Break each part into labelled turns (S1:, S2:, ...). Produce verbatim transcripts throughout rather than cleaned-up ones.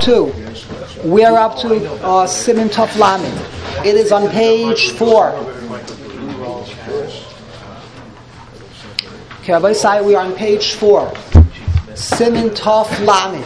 S1: to? We are up to uh, Siman Tov Lamed. It is on page four. Okay, Rabbi Sai, we are on page four. Siman Tov Lamed.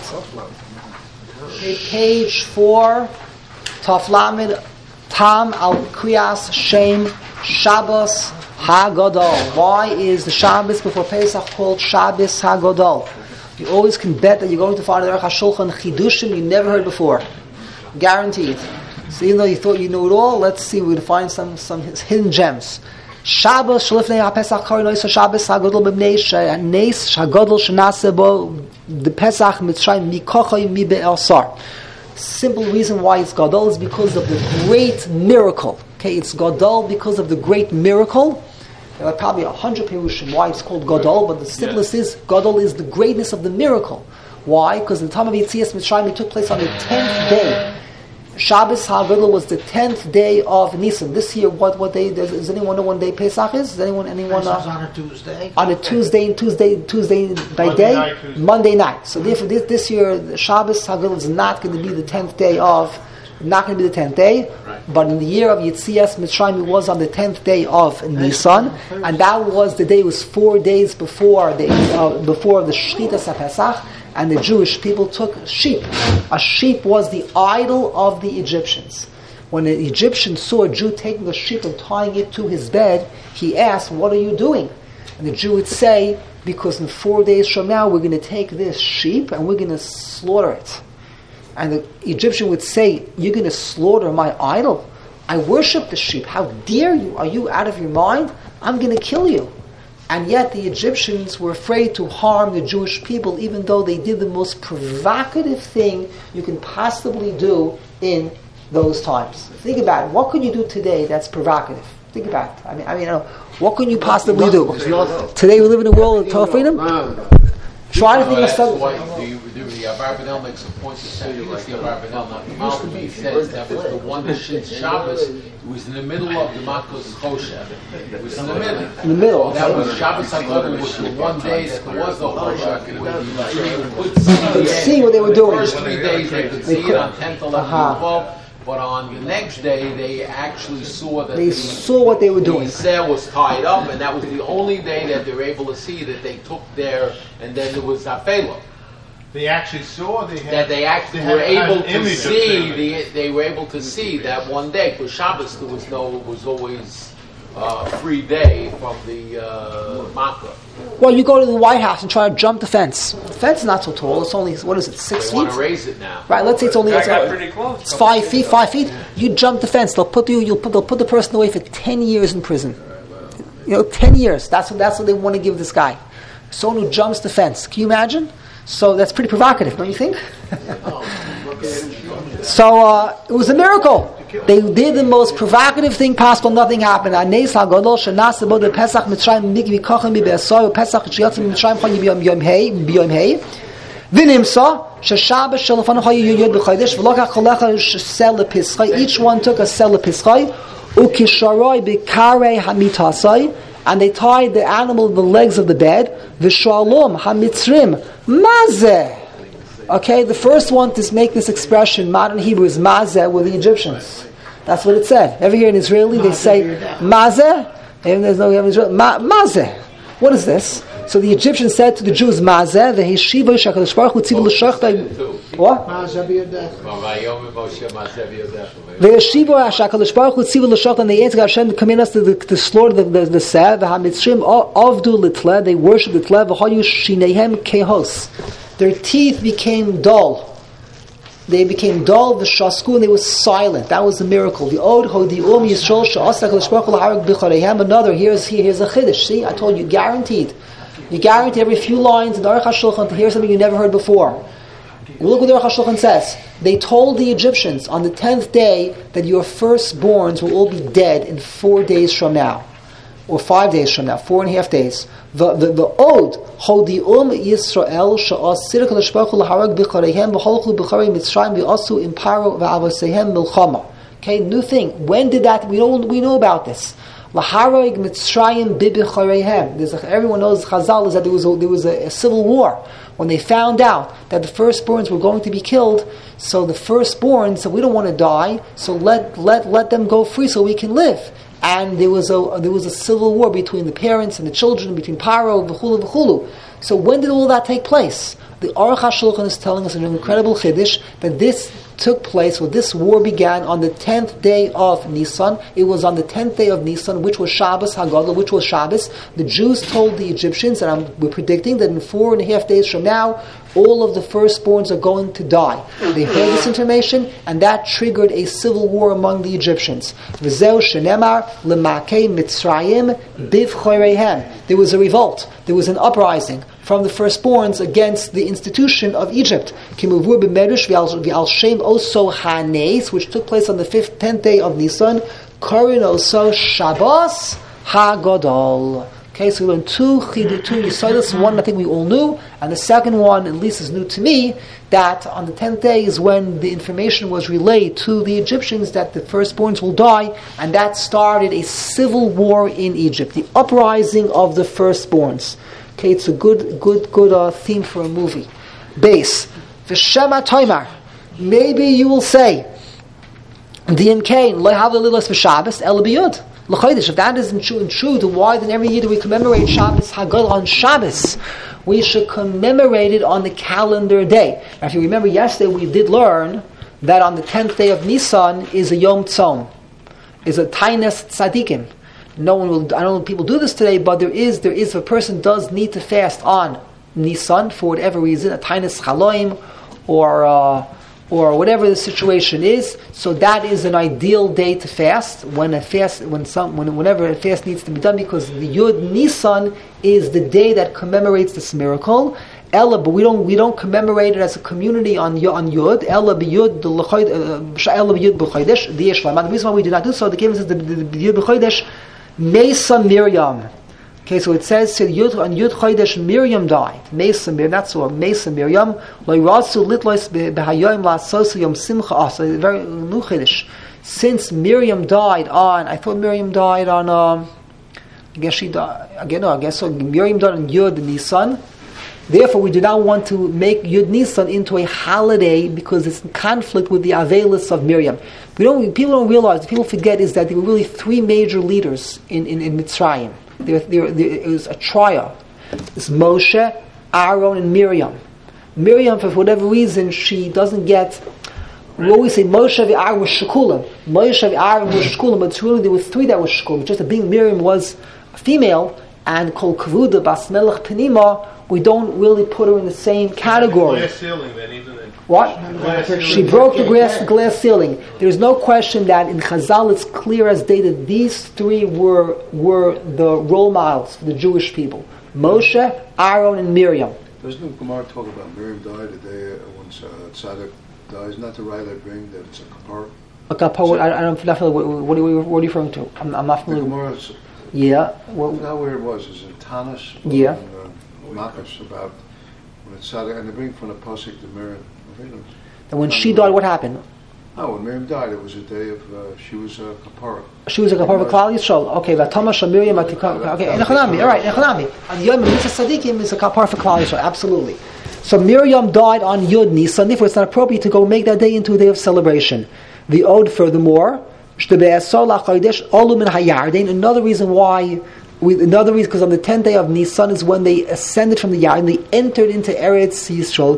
S1: Okay, page four. Tov Lamed. Tam al Kriyas Shem Shabbos HaGadol. Why is the Shabbos before Pesach called Shabbos HaGadol? You always can bet that you're going to find an Aruch HaShulchan Chidushim you never heard before. Guaranteed. So even though you thought you knew it all, let's see, we're going to find some, some hidden gems. Shabbos Shalifnei HaPesach Kari Noisa Shabbos HaGadol B'bnei She'anes HaGadol She'naseh Bo the Pesach Mitzrayim Mikochoy Mi Be'elsar. Simple reason why it's Gadol is because of the great miracle. Okay, it's Gadol because of the great miracle. There are probably a hundred perushim why it's called Gadol, but the simplest yes. is Gadol is the greatness of the miracle. Why? Because the time of Yetzias Mitzrayim it took place on the tenth day. Shabbos HaGadol was the tenth day of Nisan. This year, what what day? Does, does anyone know when day Pesach is? Does anyone anyone?
S2: Pesach's uh, on a Tuesday.
S1: On a Tuesday, Tuesday, Tuesday by Monday day, night, Tuesday. Monday night. So therefore, this, this year, Shabbos HaGadol is not going to be the tenth day of, not going to be the tenth day. Right. But in the year of Yetzias Mitzrayim, it was on the tenth day of Nisan, and that was the day. It was four days before the uh, before the Shchitas HaPesach. And the Jewish people took sheep. A sheep was the idol of the Egyptians. When the Egyptian saw a Jew taking a sheep and tying it to his bed, he asked, "What are you doing?" And the Jew would say, "Because in four days from now we're going to take this sheep and we're going to slaughter it." And the Egyptian would say, "You're going to slaughter my idol? I worship the sheep. How dare you? Are you out of your mind? I'm going to kill you." And yet the Egyptians were afraid to harm the Jewish people, even though they did the most provocative thing you can possibly do in those times. Think about it. What could you do today that's provocative? Think about it. I mean, I mean, what can you possibly do? Today we live in a world of total freedom. Try to think of something.
S3: The Abarbanel makes a point to say that the Abarbanel, not the Malcolm, says that was the one that Shin Shabbos. It was in the middle of the Makos Choshev. It was in the middle.
S1: In the middle.
S3: That was Shabbos HaGadol was the one day that there was no Choshev. When you could see,
S1: see what they were doing.
S3: The first three days they could see it on tenth, eleventh, and twelfth. But on the next day, they actually saw that
S1: they
S3: the,
S1: saw what they were doing.
S3: The sail was tied up, and that was the only day that they were able to see that they took there, and then there was Afela.
S4: They actually saw they had,
S3: that they actually
S4: they
S3: were
S4: had
S3: able to see the, they were able to see that one day because Shabbos there was no was always uh, free day from the uh, Makkah.
S1: Well, you go to the White House and try to jump the fence. The fence is not so tall. It's only what is it, six
S3: they
S1: feet?
S3: They want to raise it now.
S1: Right. Let's say it's only
S5: I
S1: it's,
S5: got pretty close.
S1: It's five feet. Five feet. You jump the fence. They'll put you. You'll put. They'll put the person away for ten years in prison. You know, ten years. That's what. That's what they want to give this guy. Someone who jumps the fence. Can you imagine? So that's pretty provocative, don't you think? So uh, it was a miracle. They did the most provocative thing possible. Nothing happened. Anes HaGadol Shenaseh Bo Pesach Mitzrayim Mikvi Kochem Be'asor Pesach Sheyatsim Mitzrayim Chol Yom Yom Hey B'Yom Hey V'Nimsa Sheshabbos Shelafanu Chay Yod B'Chodesh V'Lokach Cholecha Sel Lepischai. Each one took a sel lepischai Ukisharoi B'Karei Hamitasai. And they tied the animal to the legs of the bed. V'shalom hamitzrim mazeh. Okay, the first one to make this expression, modern Hebrew, is mazeh, were the Egyptians. That's what it said. Every year in Israeli, they say mazeh, and there's no Israel. Ma- mazeh. What is this? So the Egyptians said to the Jews, mazeh, the heshiva shakadosh baruch hu tzivu l'shachtai. What? The yeshiva HaShakadosh Baruch Hu tzivu l'shachta, and they answered Hashem to command us to, to slaughter the the, the sev. V'hamitzrim avdu l'tleh, they worshipped the tleh. V'hayu shinehem kehos, their teeth became dull. They became dull. The shasku, and they were silent. That was the miracle. The od hodium yisrael she'asa HaKadosh Baruch Hu l'harag b'chareihem. Another. Here's here's a chiddush. See, I told you, guaranteed. You guarantee every few lines in the Aruch HaShulchan to hear something you never heard before. Look what the Aruch HaShulchan says. They told the Egyptians on the tenth day that your firstborns will all be dead in four days from now, or five days from now, four and a half days. The the the od hodium Yisrael she'asir HaKadosh Baruch Hu l'harag b'chareihem v'holchu b'charei Mitzrayim v'asu imparo v'avosehem milchama. Okay, new thing. When did that? We know we know about this. Laharoig Mitzrayim bibichareihem. There's a, everyone knows Chazal is that there was a, there was a, a civil war when they found out that the firstborns were going to be killed. So the firstborn said, "We don't want to die, so let let let them go free so we can live." And there was a there was a civil war between the parents and the children, between Paro, v'chulu v'chulu. So when did all that take place? The Aruch HaShulchan is telling us an incredible chiddush that this took place, or this war began on the tenth day of Nisan. It was on the tenth day of Nisan, which was Shabbos Hagadol, which was Shabbos. The Jews told the Egyptians, and I'm, we're predicting that in four and a half days from now, all of the firstborns are going to die. They heard this information, and that triggered a civil war among the Egyptians. V'zeu shenemar l'makei Mitzrayim bivchoreihem. There was a revolt. There was an uprising from the firstborns against the institution of Egypt. Kimuvur b'merush v'al shem oso hanes, which took place on the fifth, tenth day of Nisan. Korin oso Shabbos Hagadol. Okay, so we learned two chidu, two yisodos. One I think we all knew, and the second one, at least, is new to me. That on the tenth day is when the information was relayed to the Egyptians that the firstborns will die, and that started a civil war in Egypt, the uprising of the firstborns. Okay, it's a good, good, good uh, theme for a movie. Base v'shema toimar. Maybe you will say, "Diin kain lehavlilos v'Shabbos el biyud." If that isn't true, and true, to why then every year do we commemorate Shabbos Hagadol on Shabbos? We should commemorate it on the calendar day. Now, if you remember yesterday, we did learn that on the tenth day of Nisan is a Yom Tzom, is a Tainus Tzadikim. No one will. I don't know if people do this today, but there is there is if a person does need to fast on Nisan for whatever reason, a Tainus Chaloim, or. Uh, or whatever the situation is, so that is an ideal day to fast. When a fast, when some, when, whenever a fast needs to be done, because the Yud Nisan is the day that commemorates this miracle. Ella, but we don't we don't commemorate it as a community on on Yud. Ella b'Yud the Ella b'Yud b'Chodesh the Yeshlam. The reason why we do not do so, the Gemara says the Yud b'Chodesh Mesa Miriam. Okay, so it says on Yud Chodesh Miriam died. Mesa Miriam, that's what Mesa Miriam. Loirasu litlois behayom la'asos yom simcha. Oh, so very new Chodesh. Since Miriam died on, I thought Miriam died on. Um, I guess she died again. No, I guess so. Miriam died on Yud Nisan. Therefore, we do not want to make Yud Nisan into a holiday because it's in conflict with the Avelis of Miriam. We don't. People don't realize. People forget is that there were really three major leaders in in, in Mitzrayim. There, there, there it was a trio. It's Moshe, Aaron, and Miriam. Miriam, for whatever reason, she doesn't get. We always say Moshe and Aaron was shekulim. Moshe and Aaron was shekulim, but it's really there were three that were shekulim. Just that being Miriam was a female, and Kol Kavuda Bas Melech Penima, we don't really put her in the same category.
S4: Glass ceiling, then, even then.
S1: What? She broke the glass, glass ceiling. There's no question that in Chazal it's clear as day that these three were were the role models for the Jewish people. Moshe, Aaron, and Miriam.
S2: Doesn't the Gemara talk about Miriam died the day when uh, Tzadok dies? Not the right I bring that it's a kapar.
S1: A kapar. I, I'm not familiar. What, what, are you, what are you referring to? I'm, I'm not familiar.
S2: The Gemara,
S1: yeah. Well,
S2: not where it was. Is in Tanis.
S1: Yeah.
S2: And, uh, Makkos about when it's Tzadok, and they bring from the pasuk to Miriam.
S1: And when she died, what happened?
S2: Oh, when Miriam died, it was a day of, uh, she was a kapara.
S1: She was a kapara of Klal Yisrael. Okay, Vatama Miriam. Okay, Echanami. All right, Echanami. And Yom Mitzvah Tzadikim is a kapara for Klal Yisrael. Absolutely. So Miriam died on Yud Nisan. Therefore, it's not appropriate to go make that day into a day of celebration. The Ode, furthermore, another reason why. We, another reason, because on the tenth day of Nisan is when they ascended from the Yarden, they entered into Eretz Yisrael.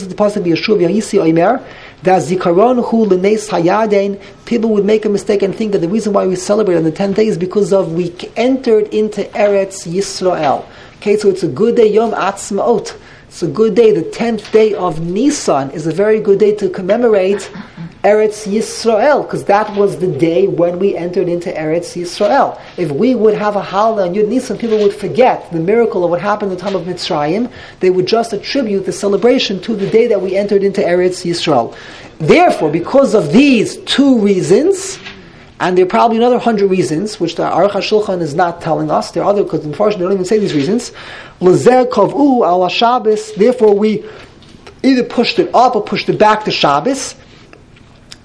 S1: People would make a mistake and think that the reason why we celebrate on the tenth day is because of we entered into Eretz Yisrael. Okay, so it's a good day, Yom Atzmaot. It's a good day. The tenth day of Nisan is a very good day to commemorate Eretz Yisrael, because that was the day when we entered into Eretz Yisrael. If we would have a holiday on Yud Nisan, people would forget the miracle of what happened in the time of Mitzrayim. They would just attribute the celebration to the day that we entered into Eretz Yisrael. Therefore, because of these two reasons, and there are probably another hundred reasons, which the Aruch HaShulchan is not telling us. There are other, because unfortunately they don't even say these reasons. L'zeh kav'u ala Shabbos. Therefore, we either pushed it up or pushed it back to Shabbos.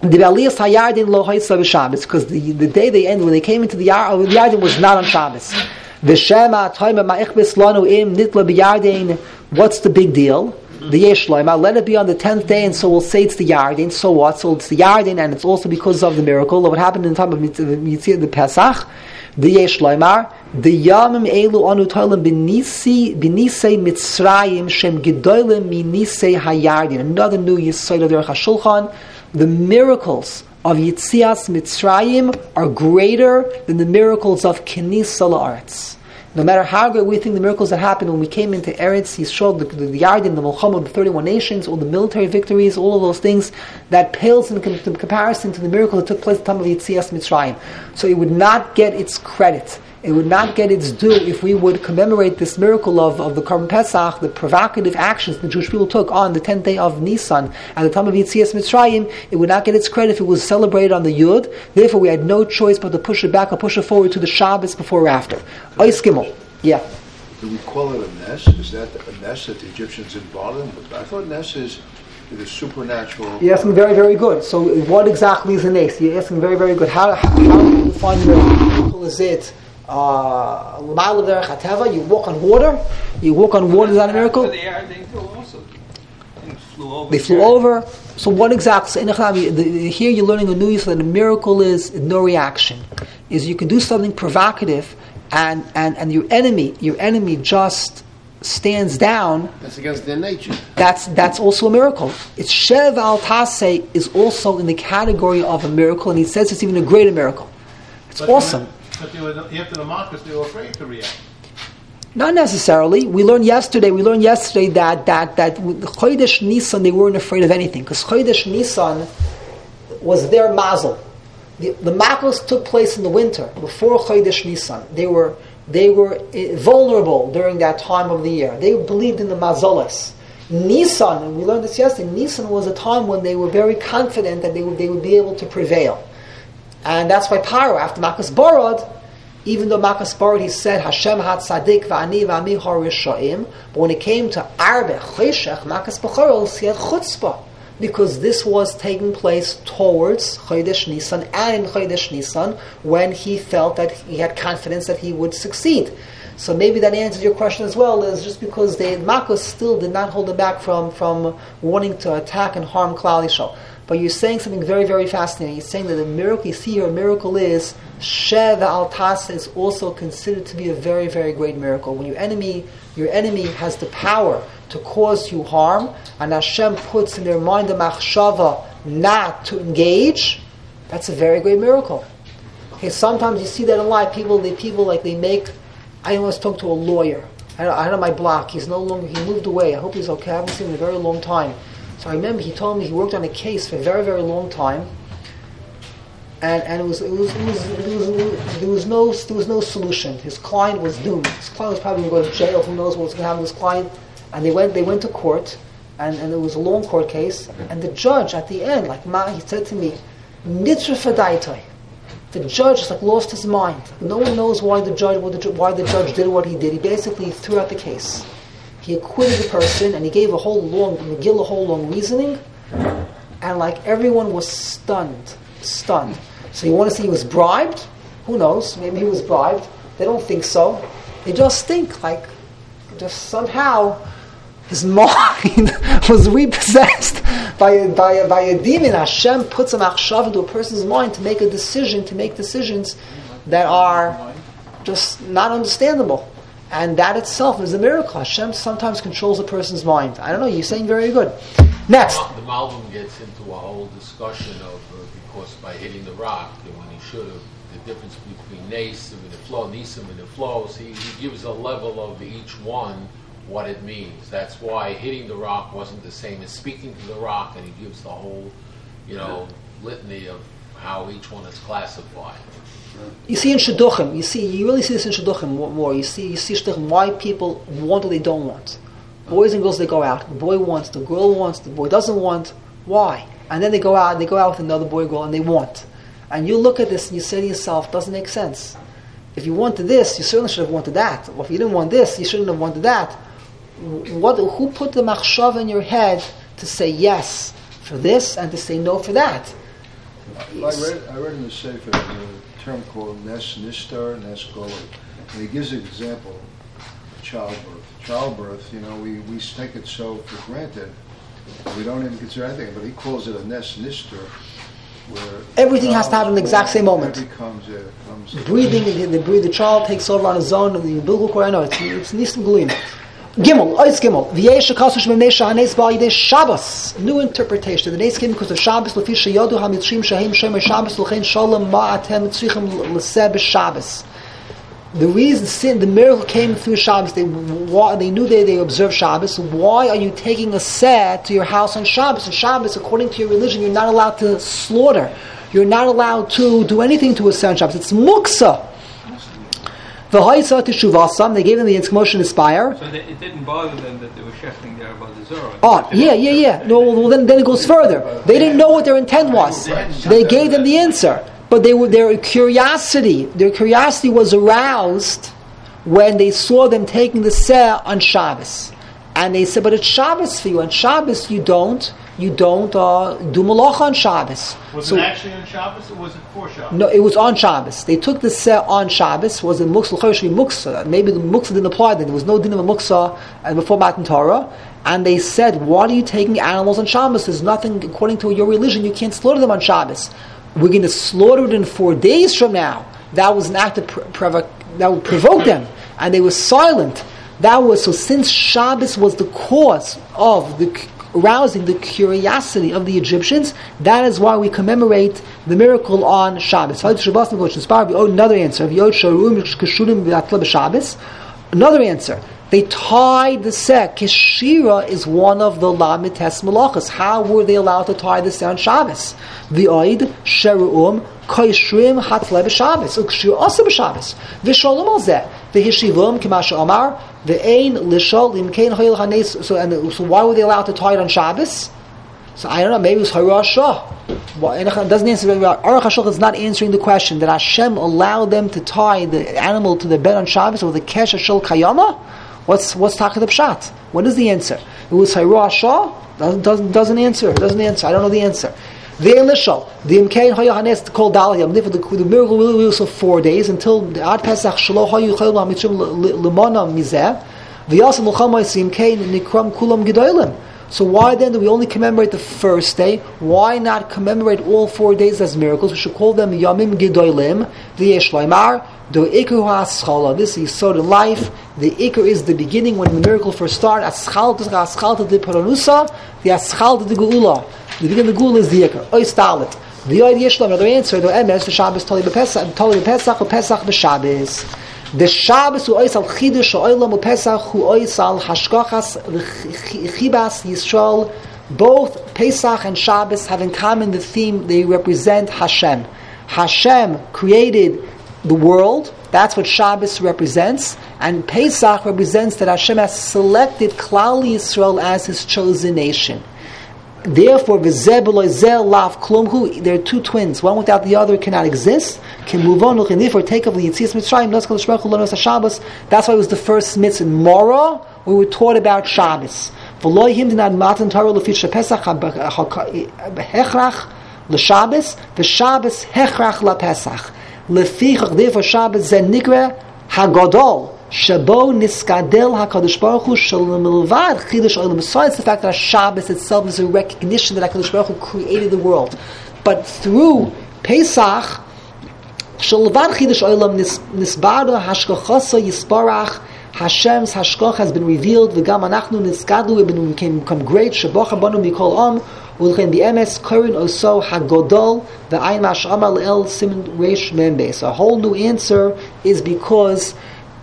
S1: The Aliyas Hayardin lo Haitza b'Shabbos, because the the day they ended when they came into the Yardin, the Yardin was not on Shabbos. V'Shema Toima Ma'ichbis Lanu Im Nitla b'Yardin. What's the big deal? The Yesh Loima, let it be on the tenth day, and so we'll say it's the Yardin. So what? So it's the Yardin, and it's also because of the miracle of what happened in the time of Mitzvah, the Pesach. The Yesh Loimar, the Yamim Elu Anu Toilim B'Nisi B'Nisei Mitzrayim Shem Gedolim Minisei Hayardin. Another new Yisrael of Derech HaShulchan. The miracles of Yitzias Mitzrayim are greater than the miracles of Kenisa La'aretz. No matter how great we think the miracles that happened when we came into Eretz Yisrael, the, the, the Yarden, the Mulchama, the thirty-one nations, all the military victories, all of those things, that pales in, com- in comparison to the miracle that took place at the time of Yitzias Mitzrayim. So it would not get its credit. It would not get its due if we would commemorate this miracle of, of the Korban Pesach, the provocative actions the Jewish people took on the tenth day of Nisan at the time of Yitzias Mitzrayim. It would not get its credit if it was celebrated on the Yud. Therefore, we had no choice but to push it back or push it forward to the Shabbos before or after. Ois Gimel. Yeah.
S2: Do we call it a Nes? Is that a Nes that the Egyptians didn't bother them? But I thought Nes is it is supernatural.
S1: You're asking very, very good. So what exactly is a Nes? You're asking very, very good. How, how, how do you define the miracle? Is it Uh, you walk on water. You walk on water. Is that a miracle?
S5: They also flew over.
S1: They flew over. So what exactly? Here you're learning a new use that a miracle is no reaction. Is you can do something provocative, and, and, and your enemy, your enemy just stands down.
S6: That's against their nature.
S1: That's that's also a miracle. It's Shev al Taseh is also in the category of a miracle, and he says it's even a greater miracle. It's
S4: but
S1: awesome.
S4: But they were, after the Marcus, they were afraid to react.
S1: Not necessarily. We learned yesterday. We learned yesterday that that that with Chodesh Nisan they weren't afraid of anything because Chodesh Nisan was their mazel. The, the Makos took place in the winter before Chodesh Nisan. They were they were vulnerable during that time of the year. They believed in the mazolas. Nisan, and we learned this yesterday. Nisan was a time when they were very confident that they would they would be able to prevail. And that's why Paro, after Makas Barad, even though Makas Barad, he said, Hashem hat tzaddik v'ani v'ami har rishaim, but when it came to Arbe, Cheshech, Makas B'choros, he had chutzpah, because this was taking place towards Chodesh Nisan, and in Chodesh Nisan, when he felt that he had confidence that he would succeed. So maybe that answers your question as well, is just because the Makas still did not hold him back from, from wanting to attack and harm Klal Yisrael. But you're saying something very, very fascinating. You're saying that the miracle, you see here, a miracle is, Shev al Taseh is also considered to be a very, very great miracle. When your enemy, your enemy has the power to cause you harm, and Hashem puts in their mind a machshava not to engage, that's a very great miracle. Okay, sometimes you see that in life, people, they people like they make, I once talked to a lawyer, I had on my block, he's no longer, he moved away, I hope he's okay, I haven't seen him in a very long time. So I remember he told me he worked on a case for a very, very long time, and, and it was it was, it was, it was, it was there was no there was no solution. His client was doomed. His client was probably going to go to jail. Who knows what was going to happen to his client? And they went they went to court, and, and it was a long court case. And the judge at the end, like Ma, he said to me, "Nitra fadaitoi." The judge just like lost his mind. No one knows why the judge what the, why the judge did what he did. He basically threw out the case. He acquitted the person, and he gave a whole long, McGill a whole long reasoning, and like everyone was stunned, stunned. So you want to say he was bribed? Who knows? Maybe he was bribed. They don't think so. They just think like, just somehow, his mind was repossessed by a, by a, by a demon. Hashem puts a machshav into a person's mind to make a decision, to make decisions that are just not understandable. And that itself is a miracle. Hashem sometimes controls a person's mind. I don't know, you're saying very good. Next.
S3: The Malbim gets into a whole discussion of, uh, because by hitting the rock, when he should have, the difference between Nasim and the flow, Nisim and the flows, he, he gives a level of each one what it means. That's why hitting the rock wasn't the same as speaking to the rock, and he gives the whole, you know, litany of how each one is classified.
S1: You see in Shidduchim, you see, you really see this in Shidduchim more. You see, you see Shidduchim, why people want or they don't want. Boys and girls, they go out. The boy wants, the girl wants, the boy doesn't want. Why? And then they go out, and they go out with another boy or girl, and they want. And you look at this and you say to yourself, doesn't make sense. If you wanted this, you certainly should have wanted that. Or if you didn't want this, you shouldn't have wanted that. What? Who put the machshav in your head to say yes for this and to say no for that?
S2: I read, I read in the Sefer a term called Nes Nistar, Nes Goler. And he gives an example of childbirth. Childbirth, you know, we, we take it so for granted, we don't even consider anything, but he calls it a Nes Nistar, where
S1: everything has to happen in the exact same moment.
S2: Comes, yeah, comes
S1: Breathing, the, the, the child takes over on his own, and the umbilical cord, I know, it's, it's Nistan Gluim. Gimel, Ois Gimel, V'yesh HaKasush V'nei Shahanes Ba'al Yidei Shabbos. New interpretation. The Nes came because of Shabbos, L'fi Sheyodu HaMitzrim Shehem Shemer Shabbos, L'chein Shalom Ma'atem Tzrichim L'seh B'Shabbos. The reason sin, the miracle came through Shabbos. They they knew they they observed Shabbos. So why are you taking a seh to your house on Shabbos? On Shabbos, according to your religion, you're not allowed to slaughter. You're not allowed to do anything to a seh on Shabbos. It's muksa. V'haisa teshuvasam. They gave them the Motion Aspire.
S5: So they, it didn't bother them that they were shechting there about the Zorah.
S1: Oh, yeah, yeah, yeah. No, well, then, then it goes further. They didn't know what their intent was. They gave them the answer. But they were, their curiosity, their curiosity was aroused when they saw them taking the seh on Shabbos. And they said, but it's Shabbos for you. On Shabbos you don't, you don't uh, do malacha on Shabbos.
S4: Was
S1: so,
S4: it actually on Shabbos or was it for Shabbos?
S1: No, it was on Shabbos. They took the seh on Shabbos. Was it muksa? Muksa. Maybe the muksa didn't apply then. There was no din of a muksa and before Matan Torah. And they said, why are you taking animals on Shabbos? There's nothing, according to your religion, you can't slaughter them on Shabbos. We're going to slaughter it in four days from now. That was an act of provo- that would provoke them, and they were silent. That was so. Since Shabbos was the cause of the arousing the curiosity of the Egyptians, that is why we commemorate the miracle on Shabbos. Another answer. Another answer. They tied the seh. Keshira is one of the Lamed Tes Malachas. How were they allowed to tie the seh on Shabbos? The Oid, Sheru'um, Koishrim, Hatle b'Shabbos. Ukshir also b'Shabbos. V'sholom al zeh. V'hishivum, Kimasha Omar. V'ein, Lishol, Imkein, Hoyel Hanes. So, and, so why were they allowed to tie it on Shabbos? So I don't know, maybe it was Harashah. Well, it doesn't answer. Aruch HaShulchan is not answering the question that Hashem allowed them to tie the animal to the bed on Shabbos with the Kesh Shel Kayama. What's what's Takat Pshat? What is the answer? It was Harashah. Doesn't doesn't doesn't answer. Doesn't answer. I don't know the answer. The Elishal, the Imkein Hayahanes called Daliyam. The miracle will be for four days until the Ad Pesach Shelo Hayu Chayil Hamitzrim Lemona Mizeh. The Yasam L'Chamay Simkein Nikram Kulam Gedolim. So why then do we only commemorate the first day? Why not commemorate all four days as miracles? We should call them Yamim Gedolim. The Yeshleimar. The Iker HaSchala. This is so in life. The Iker is the beginning when the miracle first started. Aschalta Aschalta de Paranusa. The Aschalta de Geula. The beginning of the Geula is the Iker. Ois Talit. The Yod Yeshlam. Another answer. The Emes. The Shabbos. Toli B'Pesach. Toli B'Pesach. B'Pesach B'Shabbos. The Shabbos hu ois al chidush ha'olam u'Pesach hu ois al hashkachas chibas Yisrael. Both Pesach and Shabbos have in common the theme they represent Hashem. Hashem created the world. That's what Shabbos represents. And Pesach represents that Hashem has selected Klal Yisrael as His chosen nation. Therefore, there are two twins. One without the other cannot exist. Can move on. Therefore, take of the Yitzias Mitzrayim. Shabbos. That's why it was the first mitzvah in Morah. We were taught about Shabbos. V'loihim dinad matan Torah lefisha Pesach hechrach l'Shabbos. V'Shabbos hechrach l'Pesach. Lefichach. Therefore, Shabbos ze nikra hagadol. Shabo niskadel HaKadosh Baruch Hu shalom chidush olam. Besides the fact that Shabbos itself is a recognition that HaKadosh Baruch Hu created the world, but through Pesach, shalom chidush olam nisbara hashkachasa yisbarach. Hashem's hashkach has been revealed. V'gam anachnu niskadlu. We became become great. Shaboch habanu mikol am. Ulchen b'emes korin oso hagodol v'ayin mash'amar le'el simin reish membe. So a whole new answer is because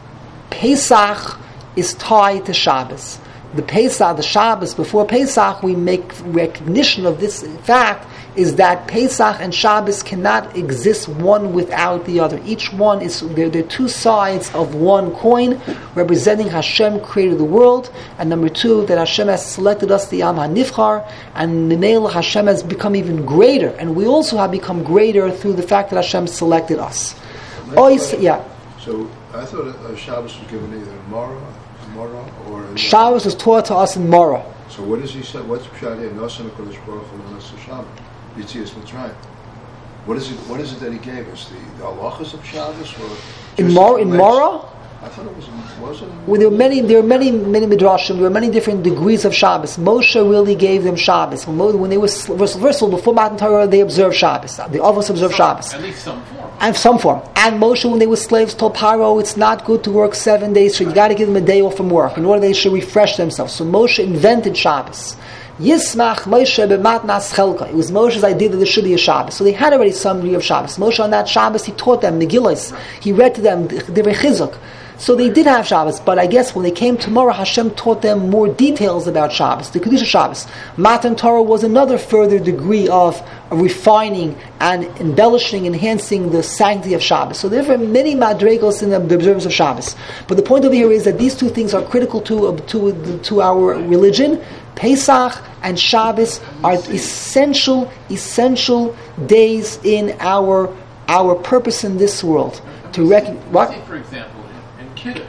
S1: Pesach is tied to Shabbos. The Pesach, the Shabbos before Pesach, we make recognition of this fact is that Pesach and Shabbos cannot exist one without the other. Each one is, they're, they're two sides of one coin, representing Hashem created the world, and number two, that Hashem has selected us, the Am HaNivchar, and Nemela Hashem has become even greater, and we also have become greater through the fact that Hashem selected us. Always, yeah.
S2: So I thought uh, Shabbos was given either in Morah, Morah, or in
S1: Shabbos was taught to us in Morah.
S2: So what does he say? What's Pshat here? Nosan HaKadosh Baruch Hu Nosan Shabbos. Yitzias Mitzrayim. What is it? What is it that he gave us? The, the halachas of Shabbos, or
S1: in Mor in Mora?
S2: I thought it was. Wasn't.
S1: Well, there were many. There were many, many midrashim. There were many different degrees of Shabbos. Moshe really gave them Shabbos. When, Mo, when they were first of all before Matan Torah, they observed Shabbos. The Avos observed Shabbos.
S4: At least some form.
S1: And some form. And Moshe, when they were slaves, told Paro, it's not good to work seven days. So you got to give them a day off from work in order they should refresh themselves. So Moshe invented Shabbos. Yismach Moshe b'matnas chelka. It was Moshe's idea that there should be a Shabbos. So they had already some degree of Shabbos. Moshe on that Shabbos, he taught them Megillos. He read to them Divrei Chizuk. So they did have Shabbos, but I guess when they came tomorrow, Hashem taught them more details about Shabbos, the Kedusha Shabbos. Matan Torah was another further degree of refining and embellishing, enhancing the sanctity of Shabbos. So there are many madregos in the observance of Shabbos. But the point over here is that these two things are critical to, to, to our religion. Pesach and Shabbos are essential, essential days in our our purpose in this world. To recognize what?
S6: For example, in Kiddush,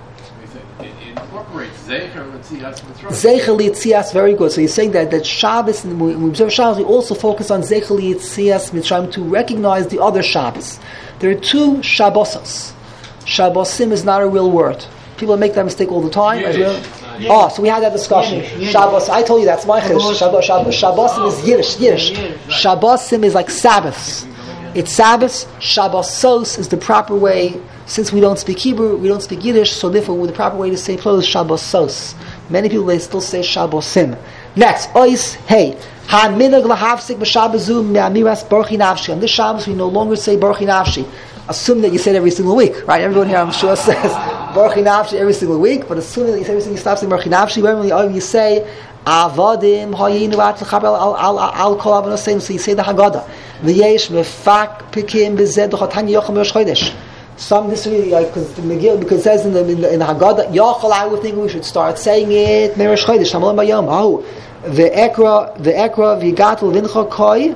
S6: it incorporates Zecher L'Tzias Mitzrayim.
S1: Zecher L'Tzias, very good. So you're saying that, that Shabbos, when we observe Shabbos, we also focus on Zecher L'Tzias Mitzrayim to recognize the other Shabbos. There are two Shabbosos. Shabbosim is not a real word. People make that mistake all the time. As well. Oh, so we had that discussion. Shabbos, I told you that's my chiddush. Shabbos, Shabbos, Shabbosim is Yiddish. Yiddish. Shabbosim is like Sabbaths. It's Sabbaths. Shabbosos is the proper way. Since we don't speak Hebrew, we don't speak Yiddish, so therefore the proper way to say plural is Shabbosos. Many people, they still say Shabbosim. Next, Ois, hey. Ha-minag lahavsik b'shabbazu me'amiras barchi nafshi. On this Shabbos, we no longer say barchi nafshi. Assume that you say it every single week, right? Everyone here, I'm sure, says barchi nafshi every single week, but assuming that you say every single you stop saying barchi nafshi, when you say avadim hayinu at l'chaber al kol avonosem, so you say the Haggadah. V'yesh mefak pikim b'zed l'chatan yocham yosh chodesh. Some disagree, like, because the Megillah, because it says in the in the, in the Haggadah, Yochel, I would think we should start saying it Meresh Chodesh, Hamalam Bayom. Oh, ve'ekra ve'ekra v'yigatul v'incha koi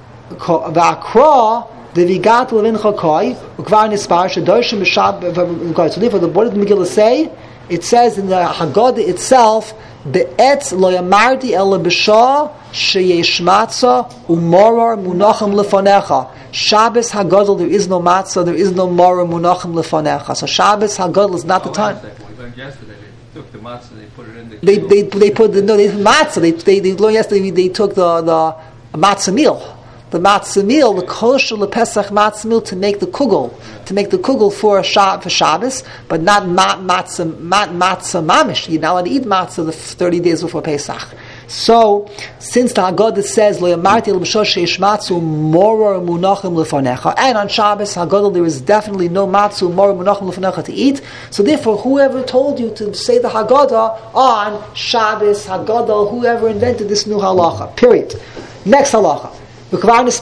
S1: ve'akra v'yigatul v'incha koi v'kvar nispar shedoshim b'shab v'koi. So therefore, what did the Megillah say? It says in the Haggadah itself, be'etz lo yamarti ela b'shah sheyesh matzah u'morar munachim lefanecha. Shabbos Haggadol, there is no matzah, there is no morar munachim lefanecha. So Shabbos Haggadol is not the time.
S5: We learned yesterday they took the matzah, they put it in the.
S1: They they they put the no they matzah. They they they learned yesterday. They took the the matzah meal. The matzah meal, the kosher lepesach matzah meal to make the kugel, to make the kugel for Shab, for Shabbos, but not ma, matzah ma, matzah mamish. You're not allowed to eat matzah the thirty days before Pesach. So, since the Haggadah says lo yamarti el b'shah sheish matzu morar munachim lefanecha, and on Shabbos Haggadah there is definitely no matzu morar munachim lefanecha to eat. So therefore, whoever told you to say the Haggadah on Shabbos Haggadah, whoever invented this new halacha. Period. Next halacha. We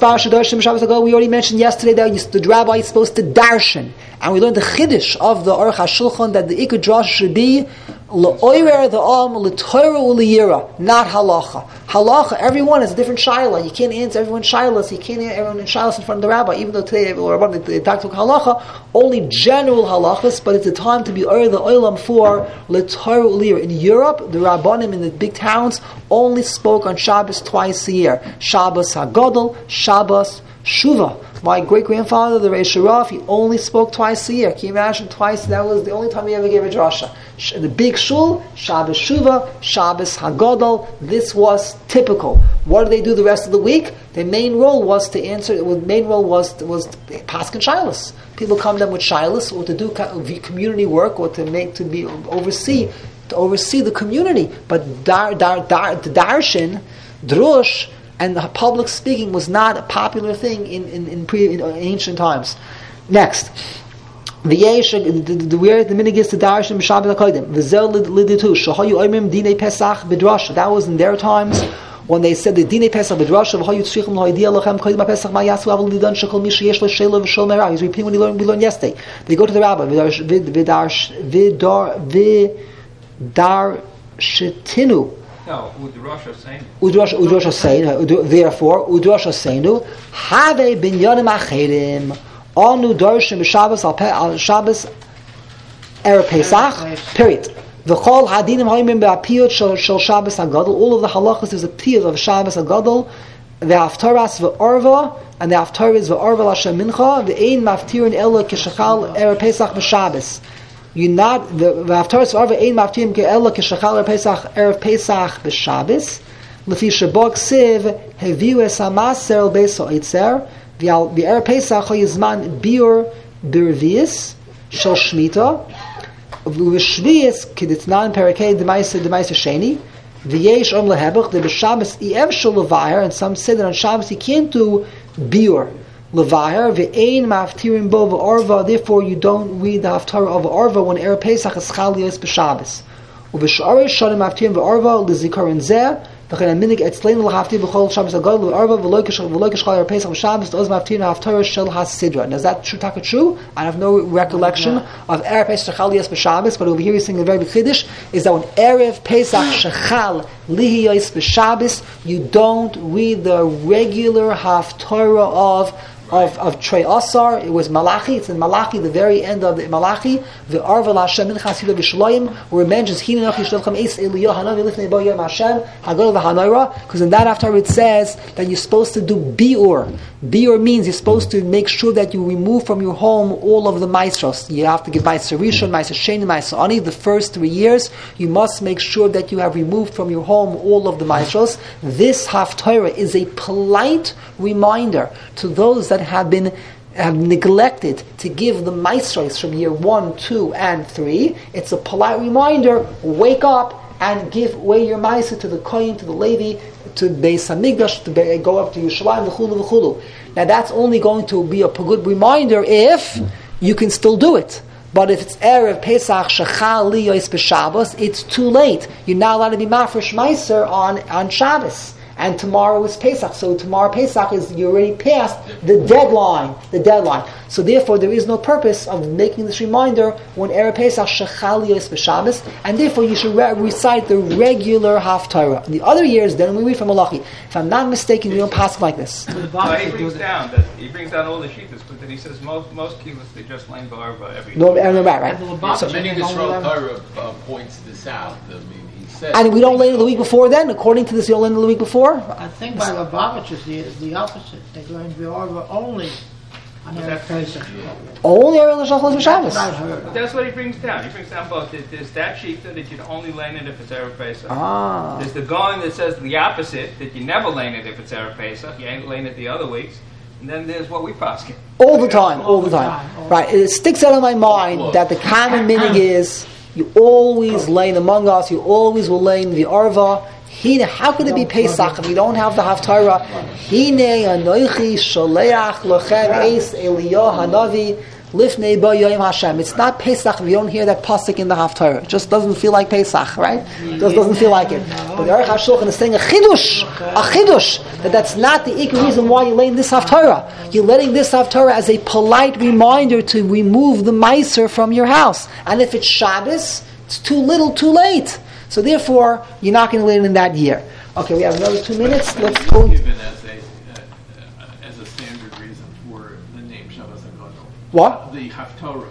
S1: already mentioned yesterday that the rabbi is supposed to darshan, and we learned the chiddush of the Aruch HaShulchan that the ikar drash should be le'oirer the am le'toira u'liyira, not halacha. Halacha, everyone has a different shaila. You can't answer everyone's shailas. You can't answer everyone's shailas in front of the rabbi. Even though today the talk about halacha, only general halachas, but it's a time to be oirer the oilam for le'toira u'liyira. In Europe, the rabbanim in the big towns only spoke on Shabbos twice a year. Shabbos Haggadol, Shabbos Shuvah. My great-grandfather, the Reish Rav, he only spoke twice a year. Can you imagine twice? That was the only time he ever gave a drasha. The big shul, Shabbos Shuvah, Shabbos Haggadol, this was typical. What did they do the rest of the week? Their main role was to answer, the main role was was paskin shilas. People come to them with shilas, or to do community work, or to make, to be, oversee, to oversee the community. But dar, dar, dar, darshan, drush, and the public speaking was not a popular thing in in, in, pre, in ancient times. Next, the yesh the where the minig is to darshan b'shabbat hakodim v'zel liditu shahayu oimim dinei pesach b'drasha. That was in their times when they said the dinei pesach b'drasha v'hayu tzrichim l'hoidia lachem kodim pesach ma yasu avol lidan shekol mi sheyesh lo shelo v'shol merah. He's repeating what we learned we learned yesterday. They go to the rabbi v'dar v'dar v'dar shetinu.
S5: No, Udrasha Seinu.
S1: Udrasha Udrasha Seinu. Therefore, Udrasha Seinu have binyanim acherim anu darshim b'Shabbos al Shabbos erev Pesach. Period. V'chol hadinim ha'imim b'apiyot shel Shabbos Haggadol. All of the halachas is a piyot of Shabbos Haggadol. the haftaras ve'orva, and the haftaras ve'orva l'Hashem mincha, ve'ein maftirin ella k'shachal erev Pesach b'Shabbos. You not the haftaras ve'orva ein maftirin ella k'shachal erev Pesach erev Pesach b'Shabbos. Lefi shebok siv heviu es hamaser el beis ha'itzer v'erev Pesach ha'yizman biur birvius shel shmita v'shvius k'ditnan perakei d'maisa d'maisa sheni. V'yesh om lehebach, the b'Shabbos iev shel levaher, and some say that on Shabbos you can't do biur levaher. V'ein maftirin bo v'orva, therefore you don't read the haftarah of orva when erev Pesach is chal yos b'Shabbos. U'v'sh'arei shonim maftirin v'orva l'zikaron zeh, v'chen aminik etzleinu l'haftir b'chol Shabbos agol v'orva v'lo kishal erev Pesach b'Shabbos t'oz maftirin haftarah shel hasidra. Now is that true? Taka true? I have no recollection of erev Pesach shechal yos b'Shabbos, but over here he's saying a very big chiddush is that when erev Pesach shechal lihiyos b'Shabbos, you don't read the regular haftarah of Of, of Trei Asar. It was Malachi. It's in Malachi, the very end of the Malachi. The Arva Hashem in Chasidah B'Shloim, where it mentions Hinenoch Yishlochem Eis Eliyah Hanavi Lifnei Bo Yom Hashem Hagol V'Hanoira. Because in that after it says that you're supposed to do biur. Biur means you're supposed to make sure that you remove from your home all of the maestros. You have to give Meiser Rishon, Meiser Sheni, Meiser Ani. The first three years, you must make sure that you have removed from your home all of the maestros. This haftarah is a polite reminder to those that have been have neglected to give the maestros from year one, two, and three. It's a polite reminder. Wake up and give away your maestros to the Kohen, to the Levi, to Beis Hamikdash, to be, go up to Yerushalayim, v'chulu v'chulu. Now that's only going to be a good reminder if you can still do it. But if it's erev Pesach shechal liyos b'Shabbos, it's too late. You're not allowed to be mafresh meiser on on Shabbos. And tomorrow is Pesach, so tomorrow Pesach is you already passed the deadline. The deadline. So therefore, there is no purpose of making this reminder when erev Pesach shechal yos b'Shabbos, and therefore you should re- recite the regular haftarah. In the other years, then we read from Malachi. If I'm not mistaken, we don't pass like this.
S5: Well, he brings down that he brings down all the shittas, but then he says most most kibbutz they just learn ba'arva every.
S1: No, right, right.
S3: right. So many Yisrael Torah uh, points this out. I mean,
S1: and we don't lay in the week before then? According to this, you don't lay in the week before?
S7: I think by Lubavitch is the, the opposite. They learn V'orva only on erev Pesach.
S1: Only erev Shachos B'Shabbos?
S5: That's what he brings down. He brings down both. There's that shita that you only learn it if it's erev Pesach.
S1: Ah.
S5: There's the Gaon that says the opposite, that you never learn it if it's erev Pesach. You ain't learn it the other weeks. And then there's what we paskin.
S1: All the time, all the time. Right. It sticks out of my mind that the common meaning is you always lay among us, you always will lay in the arva. Hine, how could it be Pesach if we don't have the haftarah? Hine anoichi sholeach lochem eis Eliyah hanavi lifnei bo yom Hashem. It's not Pesach if you don't hear that pasuk in the haftarah. It just doesn't feel like Pesach, right? It just doesn't feel like it. But the Aruch HaShulchan is saying a chidush, a chidush, that that's not the ikar reason why you're laying this haftarah. You're letting this haftarah as a polite reminder to remove the meiser from your house. And if it's Shabbos, it's too little, too late. So therefore, you're not going to lay it in that year. Okay, we have another two minutes. Let's go.
S6: Given as a uh, as a standard reason for the name Shabbos HaGadol.
S1: What?
S6: The Haftorah.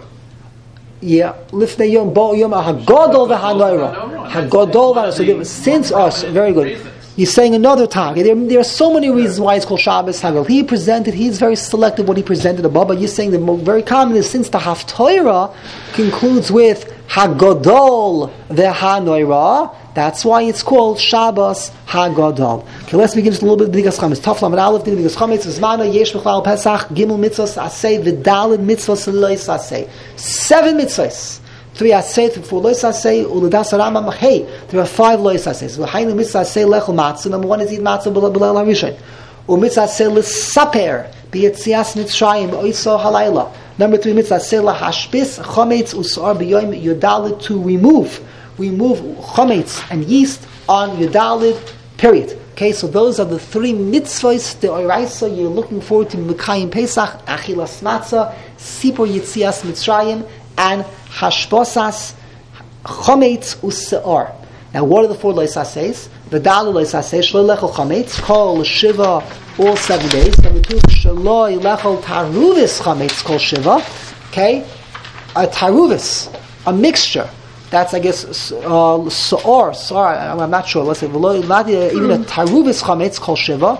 S1: Yeah, lifnei yom bo yom hagadol v'hanoira. Hagadol v'hanoira. So there, since us, very good. He's saying another time. There, there are so many reasons why it's called Shabbos Hagadol. He presented, he's very selective what he presented above, but you're saying the most, very common is since the Haftorah concludes with Hagadol v'hanoira, that's why it's called Shabbos Hagadol. Okay, let's begin just a little bit. B'digas chametz. Taflam and Aleph. B'digas chametz. V'zmana yesh b'chlal Pesach. Gimel mitzvos asay. V'dalid mitzvos lois asay. Seven mitzvos. Three asay, four lois asay. Uledas Rambam. Hey, there are five lois asay. V'haynu mitzvah asay lechol matzah. Number one is eat matzah b'leil harishon. U'mitzvah asay l'saper b'yetzias mitzrayim oiso halayla. Number three mitzvah asay lahashbis chametz usar b'yoyim yudalid, to remove. Remove chametz and yeast on Yudalid, period. Okay, so those are the three mitzvahs, the oraisa you're looking forward to Mekayim Pesach, Achilas Matzah, Sipur Yitzias Mitzrayim, and Hashbosas Chametz Useor. Now, what are the four loisases? The Dalu loisases, Shlo Lechol Chametz, Kol Shiva, all seven days. Number two, Shlo Lechol Taruvis Chametz, Kol Shiva. Okay, a taruvis, a mixture. That's, I guess, uh, Sa'or, sorry, I'm not sure. Let's say, not even a Taruvis Chametz called Shiva.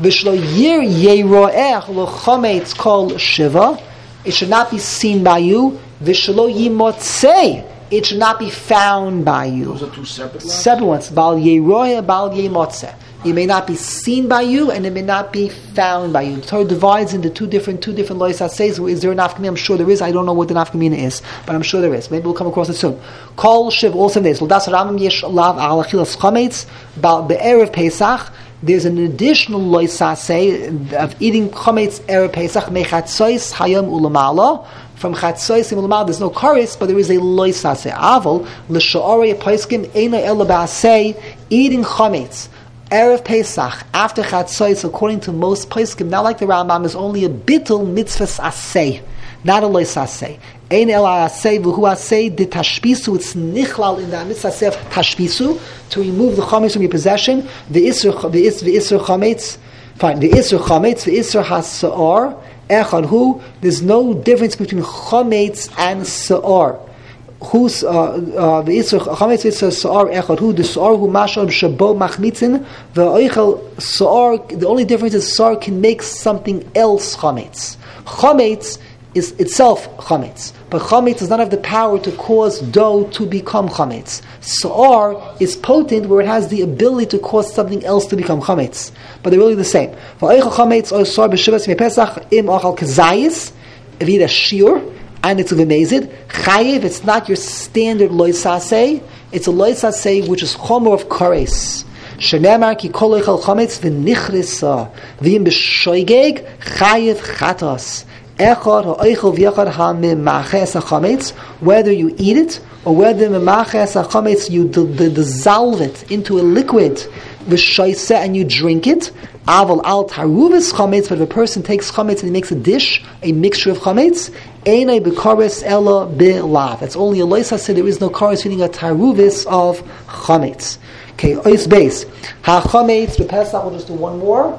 S1: V'shlo yir yeroech lo chometz kol shiva. It should not be seen by you. V'shlo yimotzei. It should not be found by you.
S2: Those are two separate ones?
S1: Separate ones. Bal yeroeh, bal yemotzeh. It may not be seen by you, and it may not be found by you. The Torah divides into two different, two different lois says. Is there an nafkamina? I'm sure there is. I don't know what the nafkamina is, but I'm sure there is. Maybe we'll come across it soon. Kol shiv all seven days. L'das Rambam yesh lav al achilas chametz bal be'erev Pesach. There's an additional lois say of eating chametz erev Pesach mechatzois hayom ulamala. From Chatzos Imulamad, there's no chorus, but there is a lois say. Aval l'sha'orei paiskim eina ela ba'asei eating chametz erev Pesach after Chatzos, according to most paiskim, not like the Rambam, is only a bittul mitzvahs asei, not a lois asei. Ein ela asei v'hu asei de tashpisu. It's nichlal in the mitzvah asei of tashpisu, to remove the chametz from your possession. The isur the isur chametz, fine. The isur chametz, the isur hasaor. Echad hu, there's no difference between chametz and se'or. Who's uh uh the isur chametz is se'or echad hu, the se'or hu mashal shabo machmitzin, the oichel se'or, the only difference is se'or can make something else chametz. Chametz is itself chametz, but chametz does not have the power to cause dough to become chametz. Se'or is potent where it has the ability to cause something else to become chametz. But they're really the same. If you eat a shiur and it's v'mezid, chayiv, it's not your standard loisasei, it's a loisasei which is chomer of kares. Shenemar ki kol oichel chametz v'nichrisa v'im b'shoigeg chayiv chatos. Echad ha'oichel v'yachad ha'mimaches ha'chametz, whether you eat it or whether mimaches ha'chametz you d- d- dissolve it into a liquid v'shoise and you drink it. Aval al taruvis chametz, but if a person takes chametz and he makes a dish, a mixture of chametz, einay b'kares ela b'lav. That's only a loisa said there is no kares feeding a taruvis of chametz. Okay, ois base. Ha chametz b'pesach. We'll just do one more,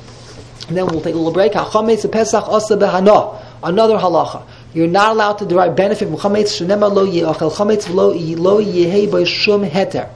S1: and then we'll take a little break. Ha chametz b'pesach asa b'hana. Another halacha. You're not allowed to derive benefit from chametz. Shenema lo ye'achel chametz lo lo yehei by shum heter.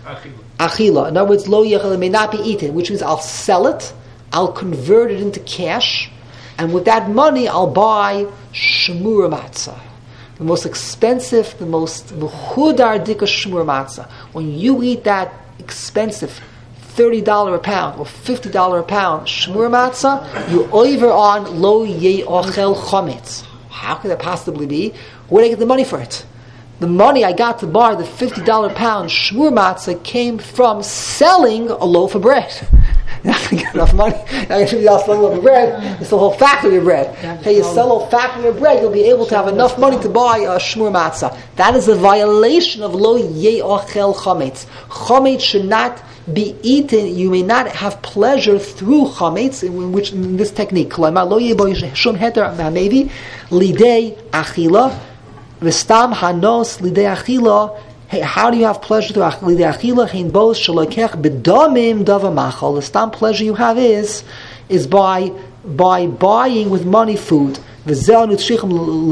S1: Achila. In other words, lo yechel, it may not be eaten, which means I'll sell it, I'll convert it into cash, and with that money I'll buy shmura matzah. The most expensive, the most mechudar dika shmura matzah. When you eat that expensive thirty dollars a pound or fifty dollars a pound shmura matzah, you over on lo ye'achel chametz. How could that possibly be? Where did I get the money for it? The money I got to buy the fifty dollars pound shmur matzah came from selling a loaf of bread. You're not going to get enough money. You're not going to sell a loaf of bread. It's the whole factory of bread. Okay, you sell a whole factory of bread, you'll be able to have enough money to buy a shmur matzah. That is a violation of lo ye'achel chametz. Chametz should not be eaten. You may not have pleasure through chametz, in which in this technique. Lo ye'shum heter maybe lidei achila. V'stam hanos lidei achila. Hey, how do you have pleasure through lidei achila? Hein bos shalokech b'domim dava machal. The stam pleasure you have is is by by buying with money food. V'zel nutzrichem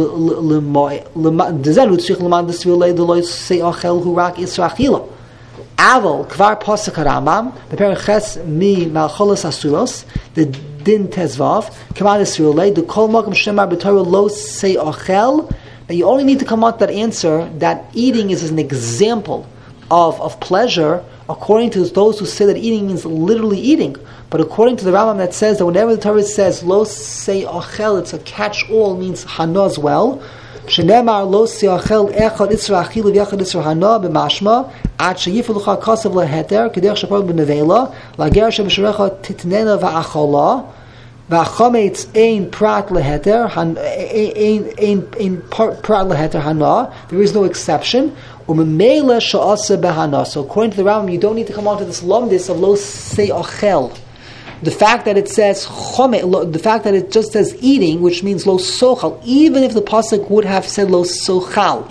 S1: l'moy d'zel nutzrichem l'man d'svilei d'loy sei achel hu rak isra achila. Aval kvar posek Rambam the periches mi malcholos asuros the din tezvav k'man d'svilei the kol makom shemar b'torah lo sei achel. Now you only need to come out that answer that eating is an example of, of pleasure, according to those who say that eating means literally eating. But according to the Rambam that says that whenever the Torah says lo sei achel, it's a catch-all, means hana as well. Shenemar lo sei achel echad isra achil v'echad isra hana b'mashma ad sheyifulucha kasav leheter k'derech shapar b'nevela lager sheb'sharecha titnena v'achola. V'achametz ein prat leheter, ein ein ein prat leheter hana. There is no exception. U'memela sha'asa behana. So according to the Rambam, you don't need to come onto this lumdis of lo sei achel. The fact that it says chomet, the fact that it just says eating, which means lo sochal, even if the pasuk would have said lo sochal,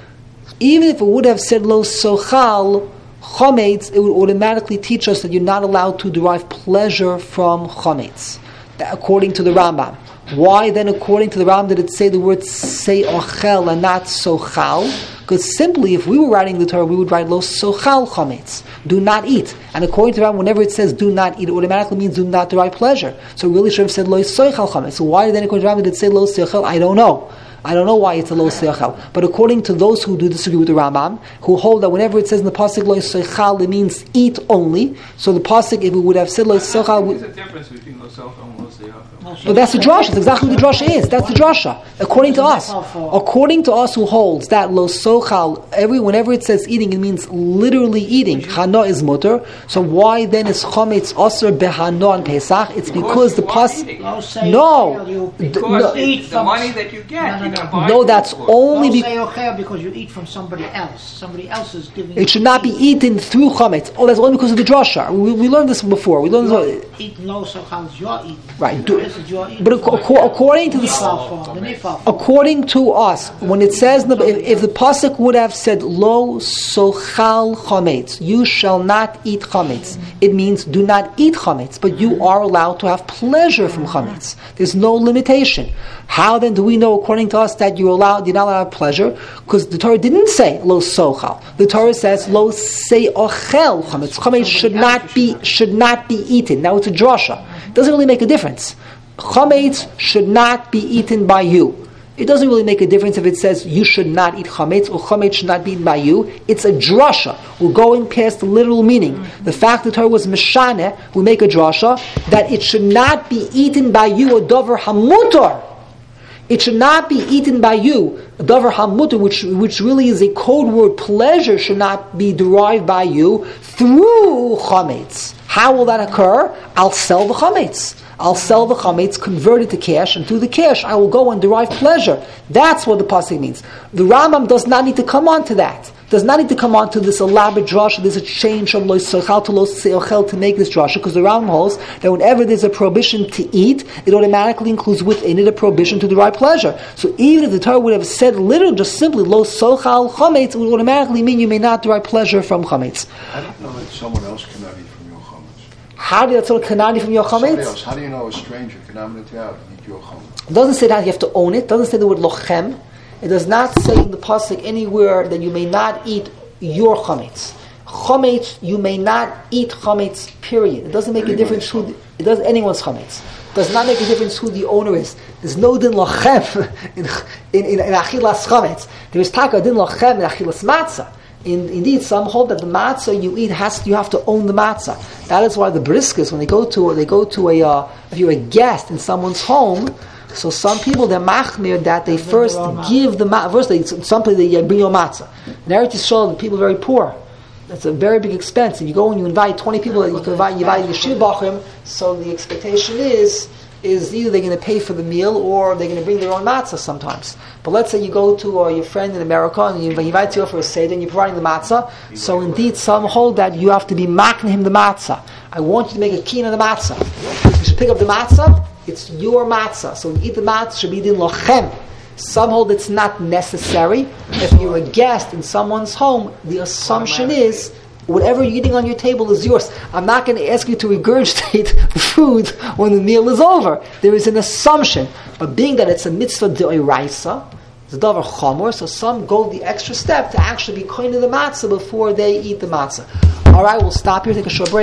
S1: even if it would have said lo sochal, chometz, it would automatically teach us that you're not allowed to derive pleasure from chometz. According to the Rambam. Why then, according to the Rambam, did it say the word sei ochel and not sochal? Because simply, if we were writing the Torah, we would write lo sochal chametz. do not eat. And according to Rambam, whenever it says do not eat, it automatically means do not derive pleasure. So it really should have said lo soichal chametz. So why did then according to Rambam did it say lo soichal? I don't know. I don't know why it's a lo soichal. But according to those who do disagree with the Rambam, who hold that whenever it says in the pasuk lo soichal, it means eat only. So the pasuk, if it would have said lo soichal,
S5: there's a difference between lo soichal and lo soichal.
S1: but that's the drasha. That's exactly what the drasha is. That's the drasha. According to us, according to us who holds that lo sochal, every whenever it says eating, it means literally eating. Chana is mutter. So why then is chometz aser behana on Pesach? It's because, because the pas. No,
S5: because
S1: no,
S5: the, the money that you get, you're gonna buy.
S1: No, that's only be-
S7: because you eat from somebody else. Somebody else is giving.
S1: It should not be eaten through chometz. Oh, that's only because of the drasha. We, we learned this before. We learned this.
S7: Eat lo sochal is your eating.
S1: Right. Do, But according to the, according to us, when it says if, if the pasuk would have said lo sochal chametz, you shall not eat chametz, it means do not eat chametz, but you are allowed to have pleasure from chametz. There's no limitation. How then do we know, according to us, that you're allowed, you're not allowed to have pleasure? Because the Torah didn't say lo sochal. The Torah says lo seochel chametz. Chametz should not be should not be eaten. Now it's a drasha. It doesn't really make a difference. Chametz should not be eaten by you. It doesn't really make a difference if it says you should not eat chametz or chametz should not be eaten by you. It's a drasha. We're going past the literal meaning. The fact that Torah was meshane, we make a drasha that it should not be eaten by you, a dover hamutar. It should not be eaten by you, a dover hamutar, which which really is a code word. Pleasure should not be derived by you through chametz. How will that occur? I'll sell the chametz. I'll sell the chametz, convert it to cash, and through the cash I will go and derive pleasure. That's what the pasuk means. The Rambam does not need to come on to that. Does not need to come on to this elaborate drasha. There's a change from lo sochal to lo seochel to make this drasha, because the Rambam holds that whenever there's a prohibition to eat, it automatically includes within it a prohibition to derive pleasure. So even if the Torah would have said literally just simply lo sochal chametz, it would automatically mean you may not derive pleasure from chametz.
S2: I don't know that someone else cannot eat from your chametz.
S1: How do you tell kanani from your chametz?
S2: Else. How do you know a stranger cannot eat your chametz?
S1: It doesn't say that you have to own it. It doesn't say the word lochem. It does not say in the pasuk anywhere that you may not eat your chametz. Chametz, you may not eat chametz. Period. It doesn't make anyone's a difference who the, it does anyone's chametz. It does not make a difference who the owner is. There's no din lochem in in, in, in achilas chametz. There is taka din lochem in achilas matzah. In, indeed, some hold that the matzah you eat has you have to own the matzah. That is why the briskas, when they go to they go to a uh, if you're a guest in someone's home. So some people, they're machmir that they first give the matzah. First, they, some people, they bring your matzah. In Eretz Yisrael, the people are very poor. That's a very big expense. If you go and you invite twenty people, you can invite, you invite yeshiva bachrim, so the expectation is, is either they're going to pay for the meal or they're going to bring their own matzah sometimes. But let's say you go to uh, your friend in America and you invite you for a seder and you're providing the matzah. So indeed, some hold that you have to be machmir him the matzah. I want you to make a keen on the matzah. You should pick up the matzah. It's your matzah. So when you eat the matzah, should be din lochem. Some hold it's not necessary. If you're a guest in someone's home, the assumption is whatever you're eating on your table is yours. I'm not going to ask you to regurgitate the food when the meal is over. There is an assumption. But being that it's a mitzvah d'oraisa, it's a davar chamor, so some go the extra step to actually be kohen of the matzah before they eat the matzah. All right, we'll stop here, take a short break.